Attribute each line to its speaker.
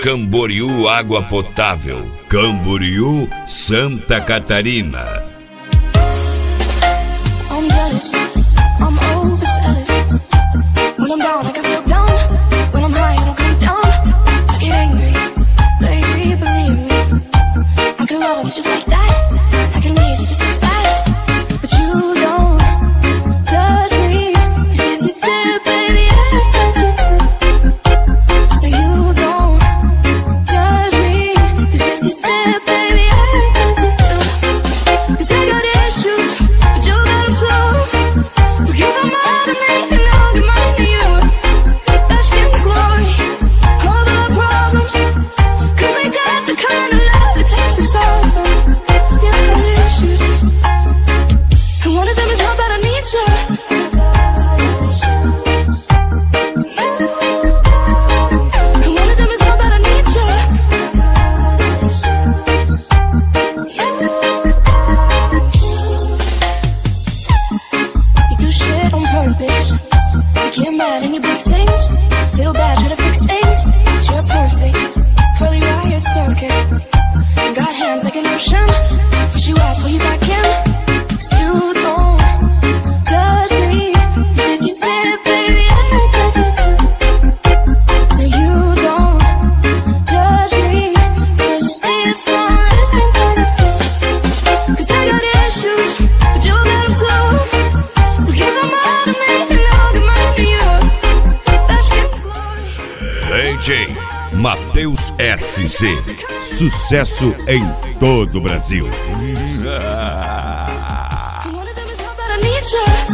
Speaker 1: Camboriú Água Potável. Camboriú, Santa Catarina.
Speaker 2: I'm jealous, I'm overzealous. When I'm down, I can feel down. When I'm high, I don't come down. I get angry, baby, believe me. I can love you just like that. I can leave you just as fast. But you don't judge me. 'Cause if you did, baby, I'd touch you too. No, you don't judge me. 'Cause if you did, baby, I'd touch you too. 'Cause I got issues, but you got them too. So give them all to me and I'll give mine to you. Bask in the glory of all our problems. 'Cause we got the kind of love that takes us all. Yeah, I got issues, and one of them is how bad I need you. And one of them is how bad I need you. You do shit on purpose. You get mad and you break things. Feel bad, try to fix things. But you're perfect, fully wired circuit. Got hands like an ocean. Push you out, pull you back in. 'Cause you don't judge me. 'Cause if you did, baby, I'd touch you too. No, you don't judge me. 'Cause you see it from the same point of view. 'Cause I got issues, but you got them too. So give them all to me and I'll give mine to you. Bask in the glory.
Speaker 1: DJ Matheus SC. Sucesso em todo o Brasil.
Speaker 2: And one of them is how bad I need you.